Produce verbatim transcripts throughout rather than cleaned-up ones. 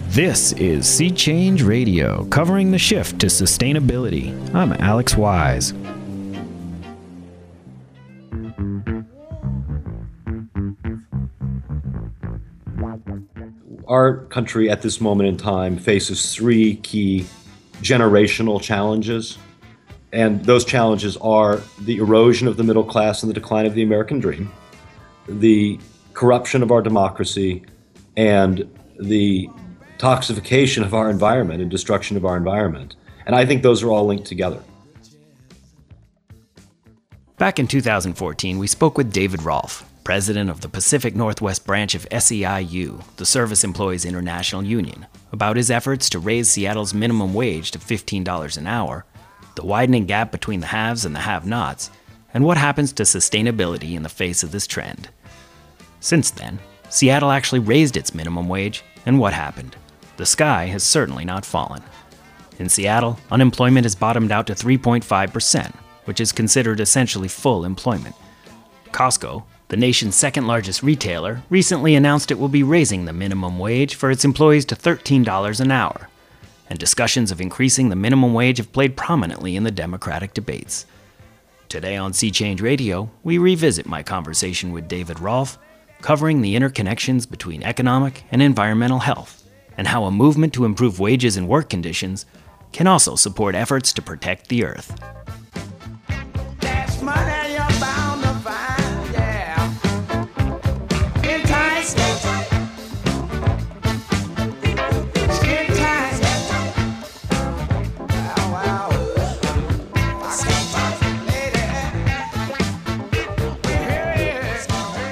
This is Sea Change Radio, covering the shift to sustainability. I'm Alex Wise. Our country at this moment in time faces three key generational challenges, and those challenges are the erosion of the middle class and the decline of the American dream, the corruption of our democracy, and the toxification of our environment and destruction of our environment. And I think those are all linked together. Back in two thousand fourteen, we spoke with David Rolfe, president of the Pacific Northwest branch of S E I U, the Service Employees International Union, about his efforts to raise Seattle's minimum wage to fifteen dollars an hour, the widening gap between the haves and the have-nots, and what happens to sustainability in the face of this trend. Since then, Seattle actually raised its minimum wage, and what happened? The sky has certainly not fallen. In Seattle, unemployment has bottomed out to three point five percent, which is considered essentially full employment. Costco, the nation's second largest retailer, recently announced it will be raising the minimum wage for its employees to thirteen dollars an hour. And discussions of increasing the minimum wage have played prominently in the Democratic debates. Today on Sea Change Radio, we revisit my conversation with David Rolfe, covering the interconnections between economic and environmental health, and how a movement to improve wages and work conditions can also support efforts to protect the earth. That's money you're bound to find, yeah. Entice, skin tight. Wow, wow. Foxy, foxy lady. Here it is.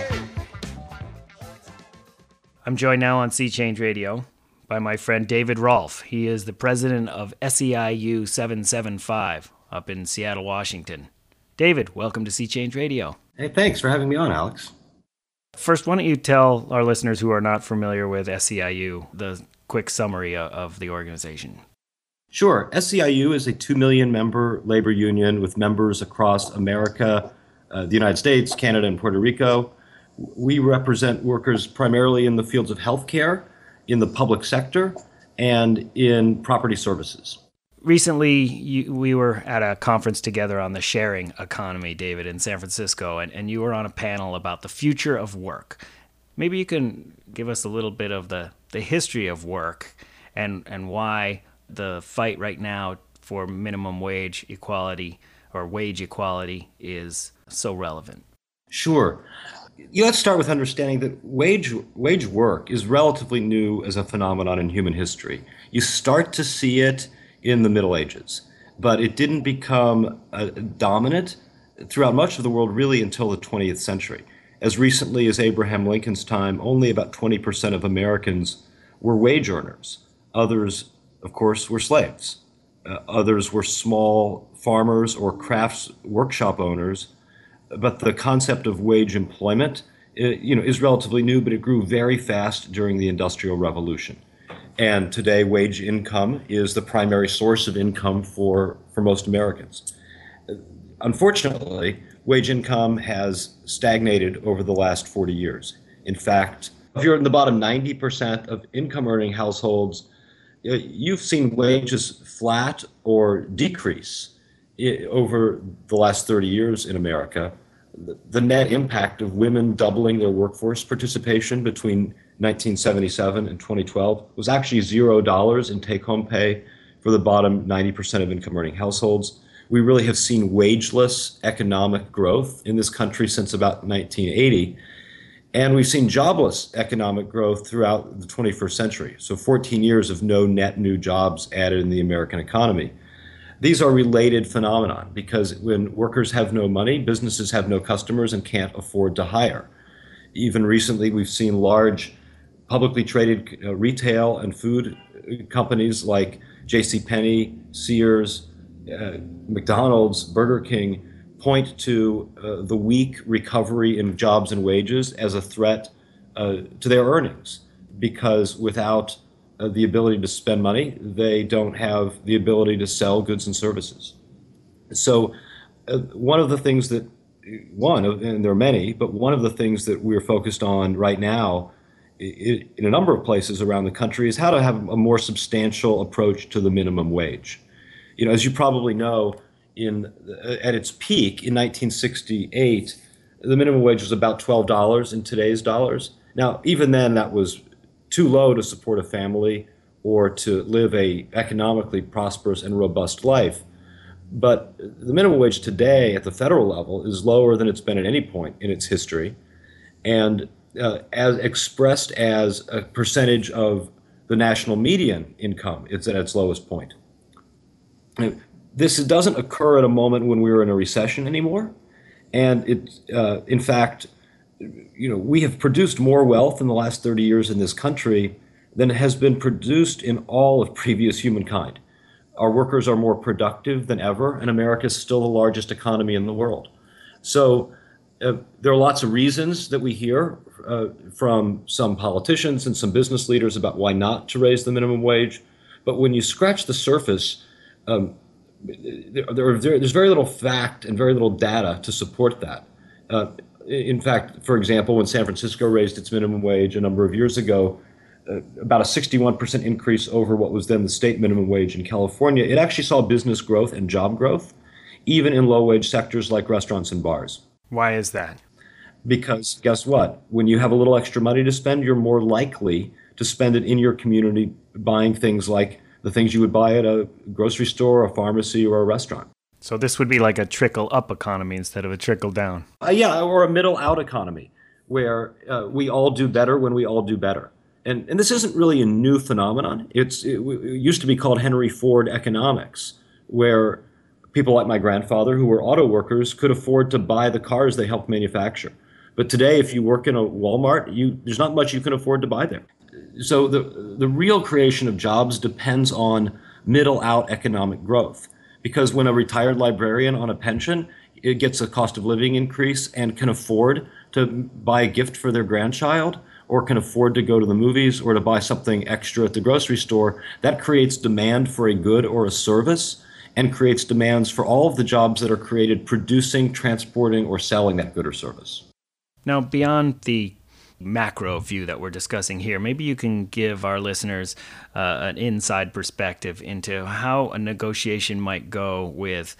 I'm joined now on Sea Change Radio by my friend David Rolfe. He is the president of S E I U seven seventy-five up in Seattle, Washington. David, welcome to Sea Change Radio. Hey, thanks for having me on, Alex. First, why don't you tell our listeners who are not familiar with S E I U the quick summary of the organization? Sure. S E I U is a two million member labor union with members across America, uh, the United States, Canada, and Puerto Rico. We represent workers primarily in the fields of healthcare, in the public sector, and in property services. Recently, you, we were at a conference together on the sharing economy, David, in San Francisco, and, and you were on a panel about the future of work. Maybe you can give us a little bit of the, the history of work and, and why the fight right now for minimum wage equality or wage equality is so relevant. Sure. You let's start with understanding that wage wage work is relatively new as a phenomenon in human history. You start to see it in the Middle Ages, but it didn't become uh, dominant throughout much of the world really until the twentieth century. As recently as Abraham Lincoln's time, only about twenty percent of Americans were wage earners. Others, of course, were slaves. Uh, others were small farmers or crafts workshop owners. But the concept of wage employment, you know, is relatively new, but it grew very fast during the Industrial Revolution. And today, wage income is the primary source of income for, for most Americans. Unfortunately, wage income has stagnated over the last forty years. In fact, if you're in the bottom ninety percent of income-earning households, you've seen wages flat or decrease over the last thirty years in America. The net impact of women doubling their workforce participation between nineteen seventy-seven and twenty twelve was actually zero dollars in take-home pay for the bottom ninety percent of income-earning households. We really have seen wageless economic growth in this country since about nineteen eighty, and we've seen jobless economic growth throughout the twenty-first century. So fourteen years of no net new jobs added in the American economy. These are related phenomenon because when workers have no money, businesses have no customers and can't afford to hire. Even recently, we've seen large publicly traded uh, retail and food companies like JCPenney, Sears, uh, McDonald's, Burger King point to uh, the weak recovery in jobs and wages as a threat uh, to their earnings, because without Uh, the ability to spend money, they don't have the ability to sell goods and services. So uh, one of the things that, one, of, and there are many, but one of the things that we're focused on right now in a number of places around the country is how to have a more substantial approach to the minimum wage. You know, as you probably know, in at its peak in nineteen sixty-eight, the minimum wage was about twelve dollars in today's dollars. Now, even then, that was too low to support a family or to live a economically prosperous and robust life. But the minimum wage today at the federal level is lower than it's been at any point in its history. And uh, as expressed as a percentage of the national median income, it's at its lowest point. This doesn't occur at a moment when we're in a recession anymore. And it, uh, in fact, you know, we have produced more wealth in the last thirty years in this country than has been produced in all of previous humankind. Our workers are more productive than ever, and America is still the largest economy in the world. So uh, there are lots of reasons that we hear uh, from some politicians and some business leaders about why not to raise the minimum wage. But when you scratch the surface, um, there, there, are, there, there's very little fact and very little data to support that. Uh, in fact, for example, when San Francisco raised its minimum wage a number of years ago, uh, about a sixty-one percent increase over what was then the state minimum wage in California, it actually saw business growth and job growth, even in low-wage sectors like restaurants and bars. Why is that? Because guess what? When you have a little extra money to spend, you're more likely to spend it in your community buying things like the things you would buy at a grocery store, a pharmacy, or a restaurant. So this would be like a trickle-up economy instead of a trickle-down. Uh, yeah, or a middle-out economy where uh, we all do better when we all do better. And, and this isn't really a new phenomenon. It's, it, it used to be called Henry Ford economics, where people like my grandfather who were auto workers could afford to buy the cars they helped manufacture. But today, if you work in a Walmart, you, there's not much you can afford to buy there. So the, the real creation of jobs depends on middle-out economic growth. Because when a retired librarian on a pension, it gets a cost of living increase and can afford to buy a gift for their grandchild, or can afford to go to the movies or to buy something extra at the grocery store, that creates demand for a good or a service and creates demands for all of the jobs that are created producing, transporting, or selling that good or service. Now, beyond the macro view that we're discussing here, maybe you can give our listeners uh, an inside perspective into how a negotiation might go with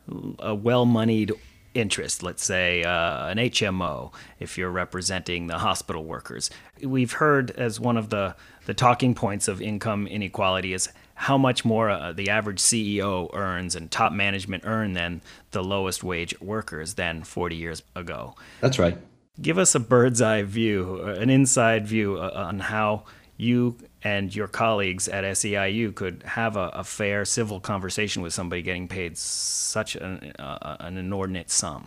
a well-moneyed interest, let's say uh, an H M O, if you're representing the hospital workers. We've heard as one of the, the talking points of income inequality is how much more uh, the average C E O earns and top management earn than the lowest wage workers than forty years ago. That's right. Give us a bird's eye view, an inside view on how you and your colleagues at S E I U could have a, a fair civil conversation with somebody getting paid such an, uh, an inordinate sum.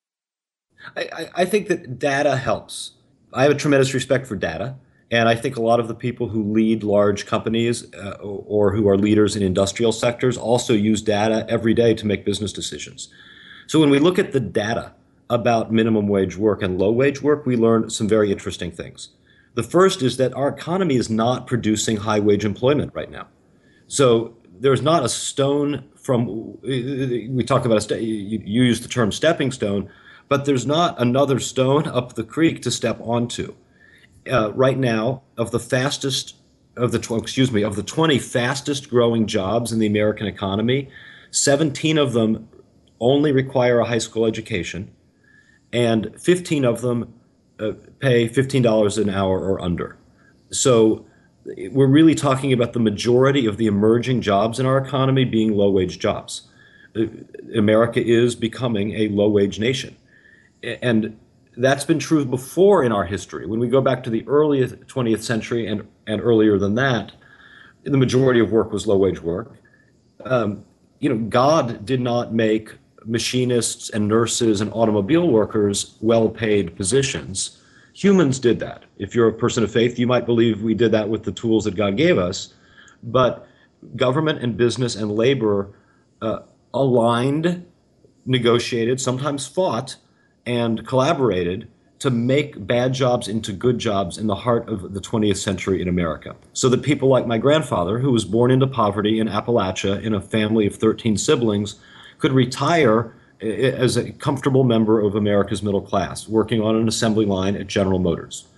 I, I think that data helps. I have a tremendous respect for data, and I think a lot of the people who lead large companies uh, or who are leaders in industrial sectors also use data every day to make business decisions. So when we look at the data about minimum wage work and low wage work, we learn some very interesting things. The first is that our economy is not producing high wage employment right now. So there's not a stone from, we talk about, a, you use the term stepping stone, but there's not another stone up the creek to step onto. Uh, right now, of the fastest, of the, excuse me, of the twenty fastest growing jobs in the American economy, seventeen of them only require a high school education, and fifteen of them uh, pay fifteen dollars an hour or under. So we're really talking about the majority of the emerging jobs in our economy being low-wage jobs. America is becoming a low-wage nation. And that's been true before in our history. When we go back to the early twentieth century and, and earlier than that, the majority of work was low-wage work. Um, you know, God did not make machinists and nurses and automobile workers well-paid positions. Humans did that. If you're a person of faith, you might believe we did that with the tools that God gave us. But government and business and labor uh, aligned, negotiated, sometimes fought, and collaborated to make bad jobs into good jobs in the heart of the twentieth century in America. So that people like my grandfather, who was born into poverty in Appalachia in a family of thirteen siblings, could retire as a comfortable member of America's middle class, working on an assembly line at General Motors.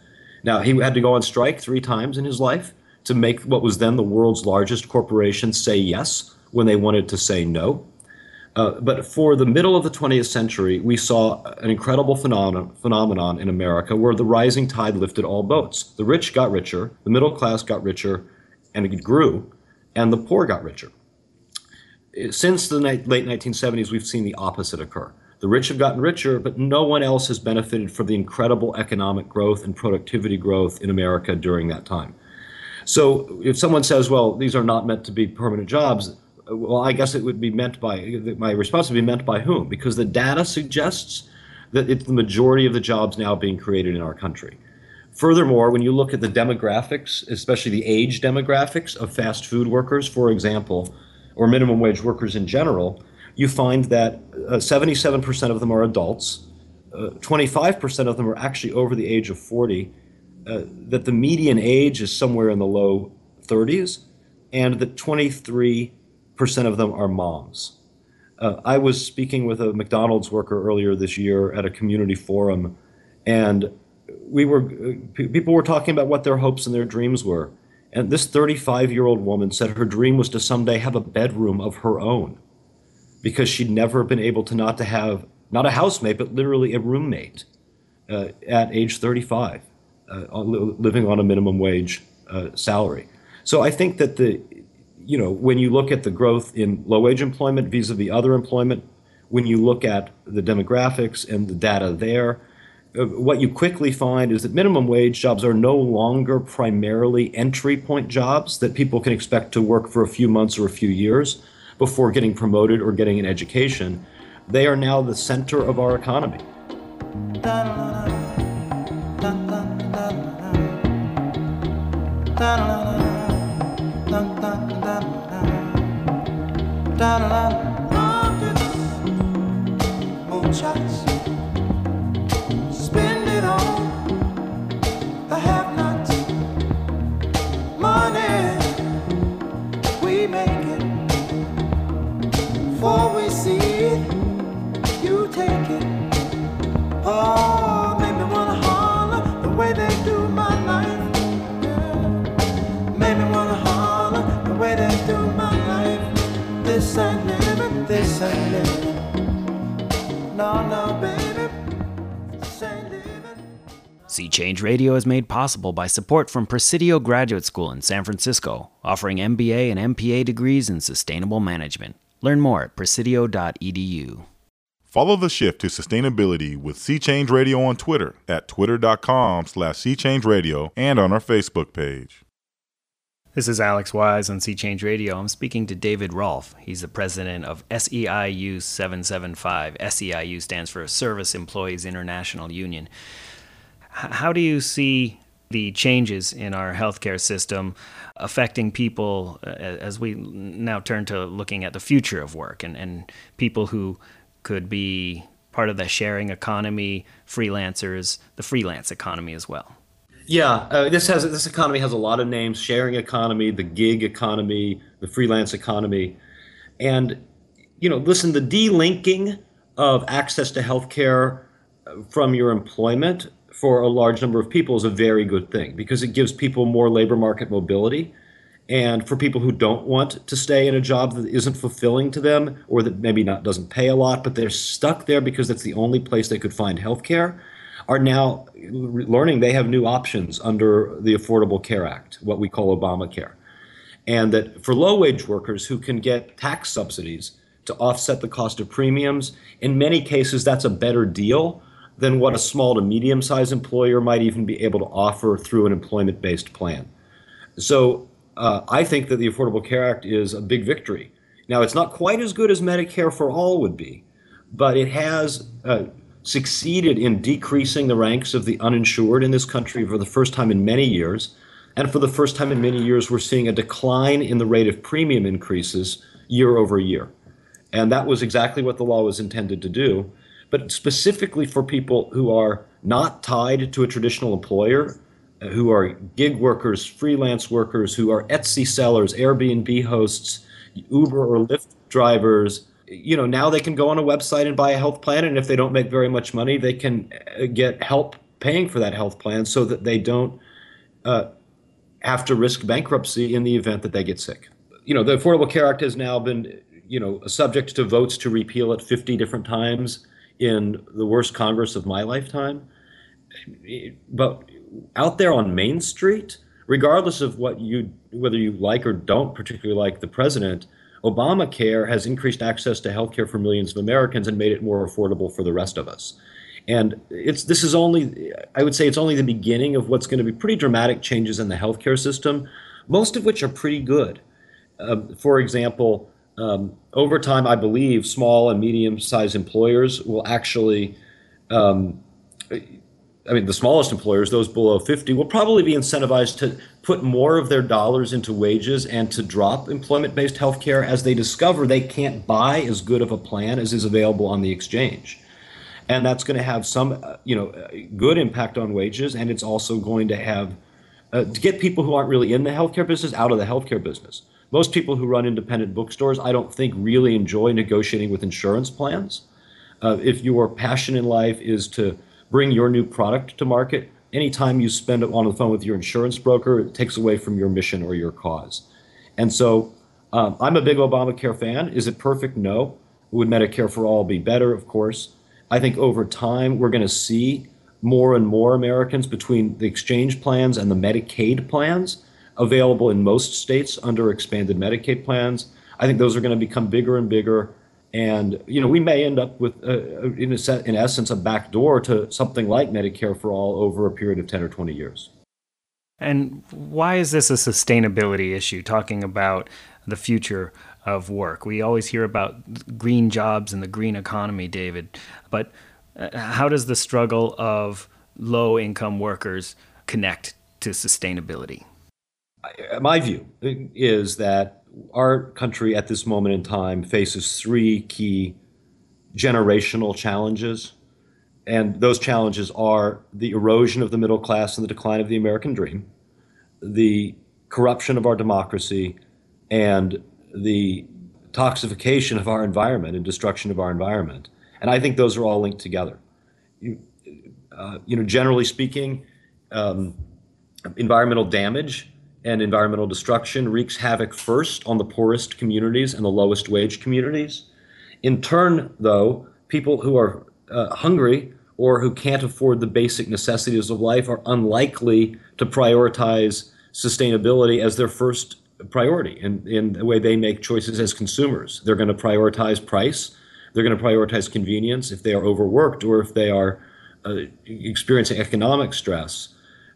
Now, he had to go on strike three times in his life to make what was then the world's largest corporation say yes when they wanted to say no. Uh, but for the middle of the twentieth century, we saw an incredible phenomenon, phenomenon in America where the rising tide lifted all boats. The rich got richer, the middle class got richer, and it grew, and the poor got richer. Since the late nineteen seventies, we've seen the opposite occur. The rich have gotten richer, but no one else has benefited from the incredible economic growth and productivity growth in America during that time. So if someone says, well, these are not meant to be permanent jobs, well, I guess it would be meant by, my response would be meant by whom? Because the data suggests that it's the majority of the jobs now being created in our country. Furthermore, when you look at the demographics, especially the age demographics of fast food workers, for example, or minimum wage workers in general, you find that uh, seventy-seven percent of them are adults, uh, twenty-five percent of them are actually over the age of forty, uh, that the median age is somewhere in the low thirties, and that twenty-three percent of them are moms. Uh, I was speaking with a McDonald's worker earlier this year at a community forum, and we were p- people were talking about what their hopes and their dreams were. And this thirty-five-year-old woman said her dream was to someday have a bedroom of her own, because she'd never been able to not to have not a housemate, but literally a roommate uh, at age thirty-five, uh, living on a minimum wage uh, salary. So I think that the you know, when you look at the growth in low-wage employment vis-a-vis other employment, when you look at the demographics and the data there, uh, what you quickly find is that minimum wage jobs are no longer primarily entry point jobs that people can expect to work for a few months or a few years before getting promoted or getting an education. They are now the center of our economy. Moonshots, spend it on the have-nots. Money, we make it. Before we see it, you take it. Oh, make me wanna holler the way they do my life. Yeah. Make me wanna holler the way they do my life. This ain't living, this ain't living. No, no, baby, this ain't living. Sea Change Radio is made possible by support from Presidio Graduate School in San Francisco, offering M B A and M P A degrees in sustainable management. Learn more at presidio dot e d u. Follow the shift to sustainability with Sea Change Radio on Twitter at twitter.com slash Sea Change Radio and on our Facebook page. This is Alex Wise on Sea Change Radio. I'm speaking to David Rolfe. He's the president of S E I U seven seven five. S E I U stands for Service Employees International Union. H- how do you see the changes in our healthcare system affecting people uh, as we now turn to looking at the future of work and, and people who could be part of the sharing economy, freelancers, the freelance economy as well? Yeah, uh, this has this economy has a lot of names: sharing economy, the gig economy, the freelance economy, and you know, listen, the delinking of access to healthcare from your employment for a large number of people is a very good thing because it gives people more labor market mobility, and for people who don't want to stay in a job that isn't fulfilling to them or that maybe not doesn't pay a lot, but they're stuck there because that's the only place they could find healthcare, are now learning they have new options under the Affordable Care Act, what we call Obamacare. And that for low-wage workers who can get tax subsidies to offset the cost of premiums, in many cases that's a better deal than what a small to medium-sized employer might even be able to offer through an employment-based plan. So uh, I think that the Affordable Care Act is a big victory. Now, it's not quite as good as Medicare for All would be, but it has uh, succeeded in decreasing the ranks of the uninsured in this country for the first time in many years. And for the first time in many years, we're seeing a decline in the rate of premium increases year over year. And that was exactly what the law was intended to do. But specifically for people who are not tied to a traditional employer, uh, who are gig workers, freelance workers, who are Etsy sellers, Airbnb hosts, Uber or Lyft drivers, you know, now they can go on a website and buy a health plan, and if they don't make very much money, they can get help paying for that health plan so that they don't uh, have to risk bankruptcy in the event that they get sick. You know, the Affordable Care Act has now been, you know, subject to votes to repeal it fifty different times in the worst Congress of my lifetime. But out there on Main Street, regardless of what you, whether you like or don't particularly like the president, Obamacare has increased access to health care for millions of Americans and made it more affordable for the rest of us. And it's this is only, I would say it's only the beginning of what's going to be pretty dramatic changes in the healthcare system, most of which are pretty good. Um, for example, um, over time, I believe small and medium-sized employers will actually, um, I mean, the smallest employers, those below fifty, will probably be incentivized to put more of their dollars into wages and to drop employment-based healthcare as they discover they can't buy as good of a plan as is available on the exchange. And that's going to have some, uh, you know, good impact on wages, and it's also going to have uh, to get people who aren't really in the healthcare business out of the healthcare business. Most people who run independent bookstores, I don't think, really enjoy negotiating with insurance plans. Uh, if your passion in life is to bring your new product to market, anytime you spend it on the phone with your insurance broker, it takes away from your mission or your cause. And so um, I'm a big Obamacare fan. Is it perfect? No. Would Medicare for All be better? Of course. I think over time, we're going to see more and more Americans between the exchange plans and the Medicaid plans available in most states under expanded Medicaid plans. I think those are going to become bigger and bigger. And, you know, we may end up with, uh, in, a set, in essence, a backdoor to something like Medicare for All over a period of ten or twenty years. And why is this a sustainability issue, talking about the future of work? We always hear about green jobs and the green economy, David, but how does the struggle of low-income workers connect to sustainability? My view is that our country at this moment in time faces three key generational challenges. And those challenges are the erosion of the middle class and the decline of the American dream, the corruption of our democracy, and the toxification of our environment and destruction of our environment. And I think those are all linked together. You, uh, you know, generally speaking, um, environmental damage and environmental destruction wreaks havoc first on the poorest communities and the lowest wage communities. In turn, though, people who are uh, hungry or who can't afford the basic necessities of life are unlikely to prioritize sustainability as their first priority in, in the way they make choices as consumers. They're going to prioritize price. They're going to prioritize convenience if they are overworked or if they are uh, experiencing economic stress.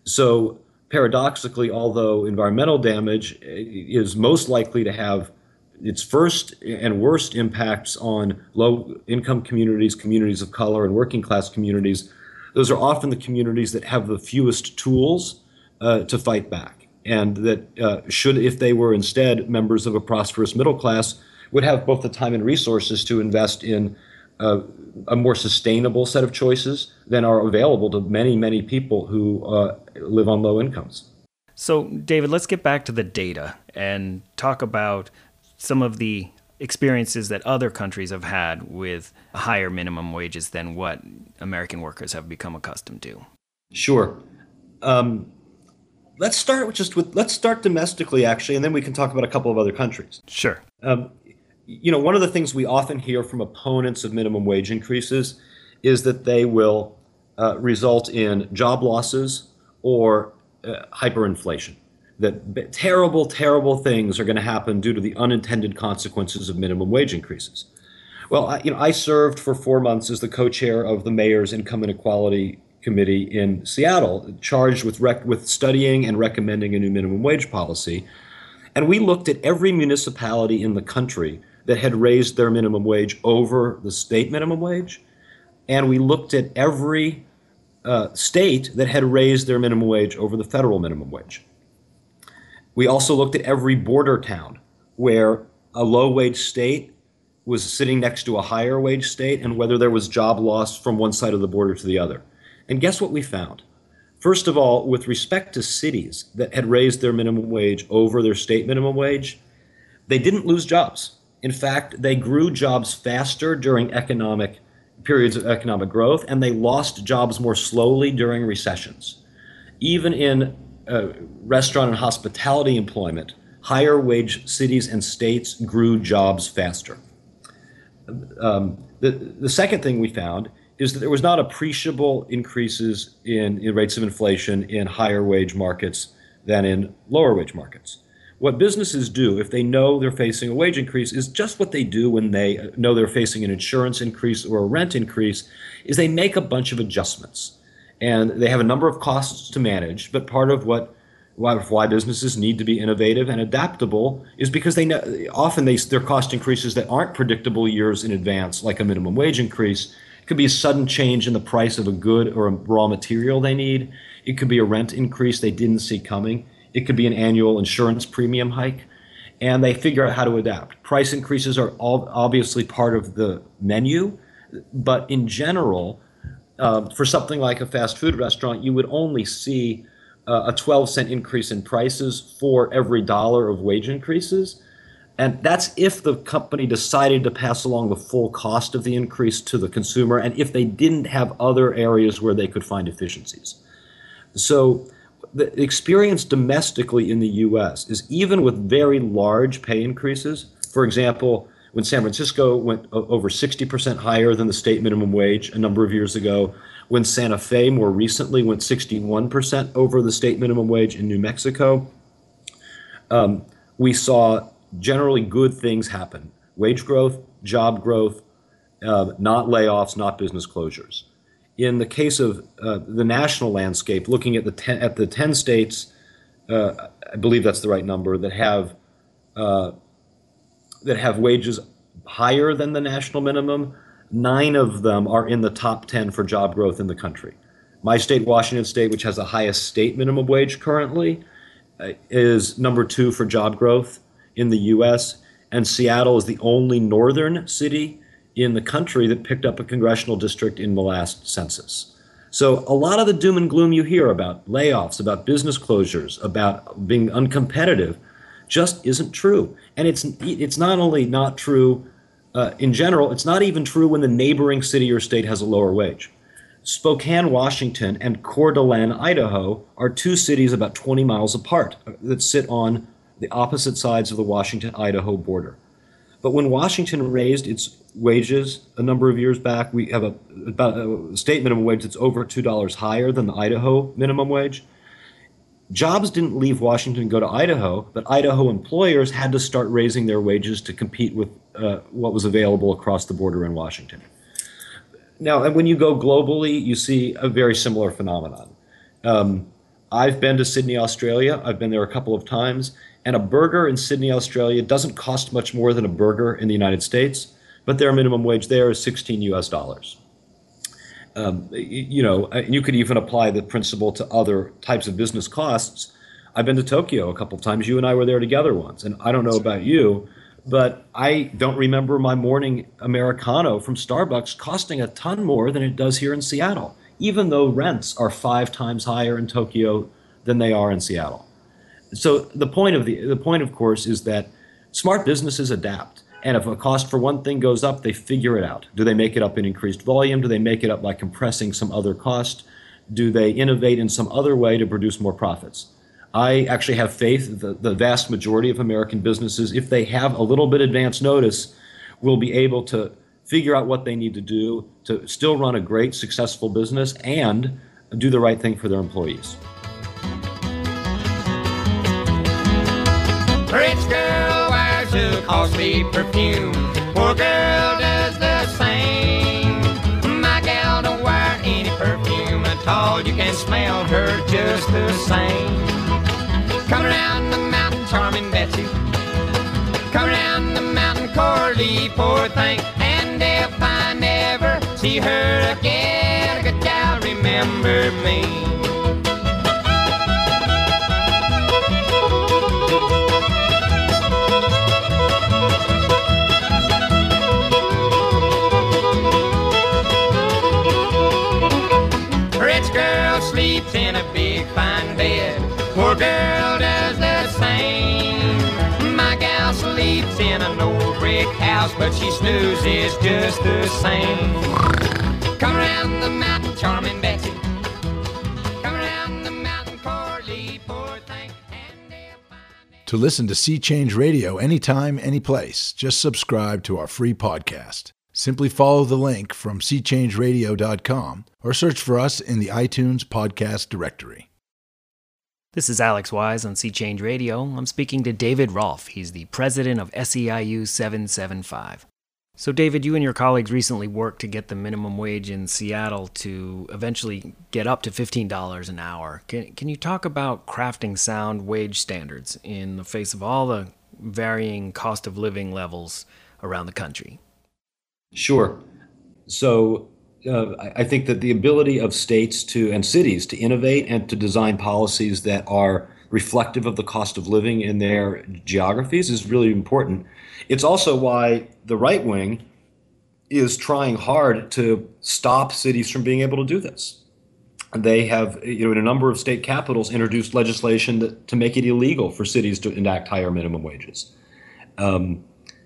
So paradoxically, although environmental damage is most likely to have its first and worst impacts on low-income communities, communities of color, and working-class communities, those are often the communities that have the fewest tools uh, to fight back, and that uh, should, if they were instead members of a prosperous middle class, would have both the time and resources to invest in uh, a more sustainable set of choices than are available to many, many people who uh, live on low incomes. So, David, let's get back to the data and talk about some of the experiences that other countries have had with higher minimum wages than what American workers have become accustomed to. Sure. Um, let's start with just with let's start domestically, actually, and then we can talk about a couple of other countries. Sure. Um, you know, one of the things we often hear from opponents of minimum wage increases is that they will uh, result in job losses or uh, hyperinflation. That terrible, terrible things are going to happen due to the unintended consequences of minimum wage increases. Well, I, you know, I served for four months as the co-chair of the Mayor's Income Inequality Committee in Seattle, charged with rec- with studying and recommending a new minimum wage policy. And we looked at every municipality in the country that had raised their minimum wage over the state minimum wage. And we looked at every uh, state that had raised their minimum wage over the federal minimum wage. We also looked at every border town where a low-wage state was sitting next to a higher wage state and whether there was job loss from one side of the border to the other. And guess what we found? First of all, with respect to cities that had raised their minimum wage over their state minimum wage, they didn't lose jobs. In fact, they grew jobs faster during economic periods of economic growth, and they lost jobs more slowly during recessions. Even in uh, restaurant and hospitality employment, higher wage cities and states grew jobs faster. Um, the, the second thing we found is that there was not appreciable increases in, in rates of inflation in higher wage markets than in lower wage markets. What businesses do if they know they're facing a wage increase is just what they do when they know they're facing an insurance increase or a rent increase, is they make a bunch of adjustments. And they have a number of costs to manage, but part of what why, why businesses need to be innovative and adaptable is because they know, often they, their cost increases that aren't predictable years in advance, like a minimum wage increase. It could be a sudden change in the price of a good or a raw material they need. It could be a rent increase they didn't see coming. It could be an annual insurance premium hike, and they figure out how to adapt. Price increases are all obviously part of the menu, but in general, uh, for something like a fast food restaurant, you would only see uh, a twelve cent increase in prices for every dollar of wage increases. And that's if the company decided to pass along the full cost of the increase to the consumer, and if they didn't have other areas where they could find efficiencies. So the experience domestically in the U S is even with very large pay increases. For example, when San Francisco went over sixty percent higher than the state minimum wage a number of years ago, when Santa Fe more recently went sixty-one percent over the state minimum wage in New Mexico, um, we saw generally good things happen. Wage growth, job growth, uh, not layoffs, not business closures. In the case of uh, the national landscape, looking at the ten, at the ten states, uh, I believe that's the right number, that have uh, that have wages higher than the national minimum, nine of them are in the top ten for job growth in the country. My state, Washington State, which has the highest state minimum wage currently, uh, is number two for job growth in the U S, and Seattle is the only northern city in the country that picked up a congressional district in the last census. So a lot of the doom and gloom you hear about layoffs, about business closures, about being uncompetitive, just isn't true. And it's it's not only not true uh, in general, it's not even true when the neighboring city or state has a lower wage. Spokane, Washington, and Coeur d'Alene, Idaho, are two cities about twenty miles apart that sit on the opposite sides of the Washington-Idaho border. But when Washington raised its wages a number of years back, we have a, about a state minimum wage that's over two dollars higher than the Idaho minimum wage. Jobs didn't leave Washington and go to Idaho, but Idaho employers had to start raising their wages to compete with uh, what was available across the border in Washington. Now, and when you go globally, you see a very similar phenomenon. Um, I've been to Sydney, Australia. I've been there a couple of times. And a burger in Sydney, Australia doesn't cost much more than a burger in the United States, but their minimum wage there is sixteen U S dollars. Um, you know, you could even apply the principle to other types of business costs. I've been to Tokyo a couple of times. You and I were there together once. And I don't know about you, but I don't remember my morning Americano from Starbucks costing a ton more than it does here in Seattle, even though rents are five times higher in Tokyo than they are in Seattle. So the point of the the point, of course, is that smart businesses adapt. And if a cost for one thing goes up, they figure it out. Do they make it up in increased volume? Do they make it up by compressing some other cost? Do they innovate in some other way to produce more profits? I actually have faith that the vast majority of American businesses, if they have a little bit advance notice, will be able to figure out what they need to do to still run a great, successful business and do the right thing for their employees. Rich girl wears a costly perfume. Poor girl does the same. My gal don't wear any perfume at all. You can smell her just the same. Come around the mountain, charming Betsy. Come around the mountain, Corley, poor thing. And if I never see her again, good gal, remember me. Sleeps in a big fine bed. Poor girl does the same. My gal sleeps in an old brick house, but she snoozes just the same. Come around the mountain, charming Betsy. Come around the mountain, Corley, poor thing. And they'll find it. To listen to Sea Change Radio anytime, anyplace, just subscribe to our free podcast. Simply follow the link from sea change radio dot com or search for us in the iTunes podcast directory. This is Alex Wise on Sea Change Radio. I'm speaking to David Rolfe. He's the president of S E I U seven seventy-five. So David, you and your colleagues recently worked to get the minimum wage in Seattle to eventually get up to fifteen dollars an hour. Can, can you talk about crafting sound wage standards in the face of all the varying cost of living levels around the country? Sure. So uh, I think that the ability of states to and cities to innovate and to design policies that are reflective of the cost of living in their geographies is really important. It's also why the right wing is trying hard to stop cities from being able to do this. They have, you know, in a number of state capitals, introduced legislation that, to make it illegal for cities to enact higher minimum wages. Um,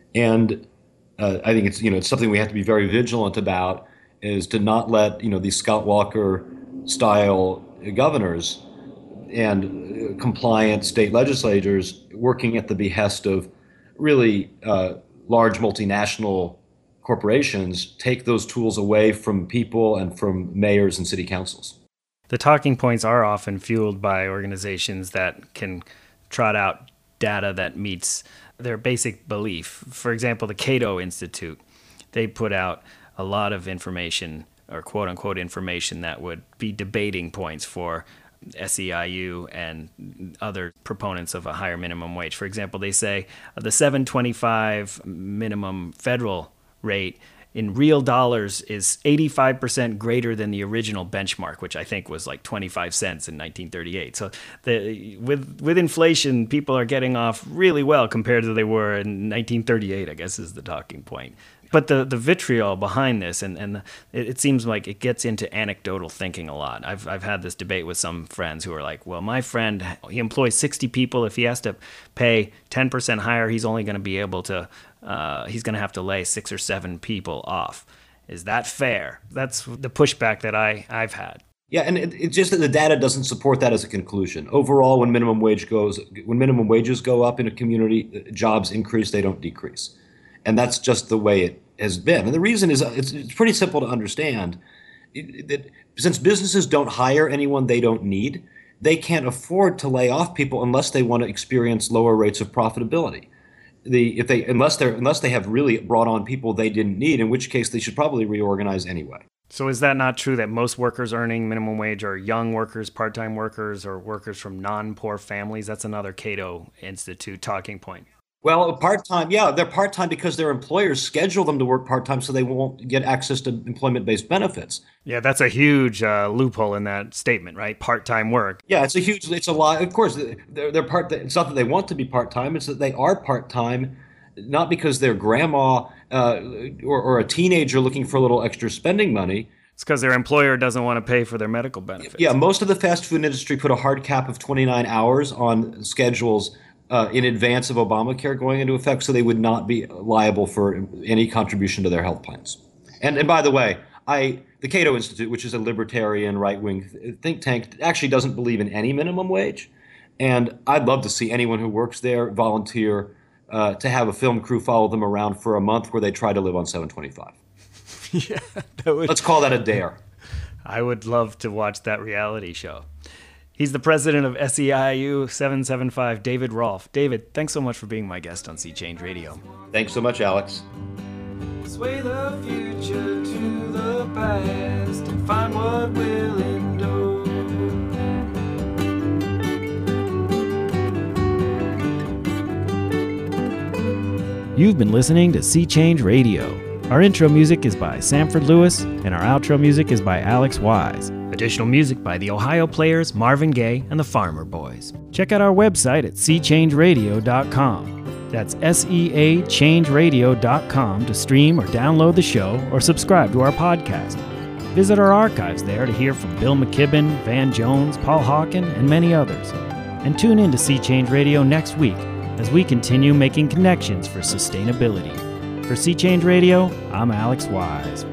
and Uh, I think it's you know it's something we have to be very vigilant about, is to not let you know these Scott Walker style governors and uh, compliant state legislators working at the behest of really uh, large multinational corporations take those tools away from people and from mayors and city councils. The talking points are often fueled by organizations that can trot out data that meets their basic belief. For example, the Cato Institute, they put out a lot of information, or quote unquote information, that would be debating points for S E I U and other proponents of a higher minimum wage. For example, they say the seven twenty-five minimum federal rate in real dollars is eighty-five percent greater than the original benchmark, which I think was like twenty-five cents in nineteen thirty-eight. So the, with with inflation, people are getting off really well compared to they were in nineteen thirty-eight, I guess is the talking point. But the, the vitriol behind this, and, and the, it, it seems like it gets into anecdotal thinking a lot. I've I've had this debate with some friends who are like, well, my friend, he employs sixty people. If he has to pay ten percent higher, he's only going to be able to, uh, he's going to have to lay six or seven people off. Is that fair? That's the pushback that I, I've had. Yeah, and it, it's just that the data doesn't support that as a conclusion. Overall, when minimum wage goes, when minimum wages go up in a community, jobs increase, they don't decrease. And that's just the way it has been. And the reason is it's, it's pretty simple to understand. It, that since businesses don't hire anyone they don't need, they can't afford to lay off people unless they want to experience lower rates of profitability. The if they unless they unless they have really brought on people they didn't need, in which case they should probably reorganize anyway. So is that not true that most workers earning minimum wage are young workers, part-time workers, or workers from non-poor families? That's another Cato Institute talking point. Well, part-time, yeah, they're part-time because their employers schedule them to work part-time so they won't get access to employment-based benefits. Yeah, that's a huge uh, loophole in that statement, right? Part-time work. Yeah, it's a huge, it's a lot. Of course, they're, they're part, it's not that they want to be part-time, it's that they are part-time, not because their grandma uh, or, or a teenager looking for a little extra spending money. It's because their employer doesn't want to pay for their medical benefits. Yeah, most of the fast food industry put a hard cap of twenty-nine hours on schedules Uh, in advance of Obamacare going into effect, so they would not be liable for any contribution to their health plans. And and by the way, I the Cato Institute, which is a libertarian right-wing think tank, actually doesn't believe in any minimum wage. And I'd love to see anyone who works there volunteer uh, to have a film crew follow them around for a month where they try to live on seven twenty-five. Yeah, that would. Let's call that a dare. I would love to watch that reality show. He's the president of S E I U seven seventy-five, David Rolfe. David, thanks so much for being my guest on Sea Change Radio. Thanks so much, Alex. Sway the future to the past and find what will endure. You've been listening to Sea Change Radio. Our intro music is by Sanford Lewis, and our outro music is by Alex Wise. Additional music by the Ohio Players, Marvin Gaye, and the Farmer Boys. Check out our website at sea change radio dot com. That's S E A change radio dot com to stream or download the show or subscribe to our podcast. Visit our archives there to hear from Bill McKibben, Van Jones, Paul Hawken, and many others. And tune in to Sea Change Radio next week as we continue making connections for sustainability. For Sea Change Radio, I'm Alex Wise.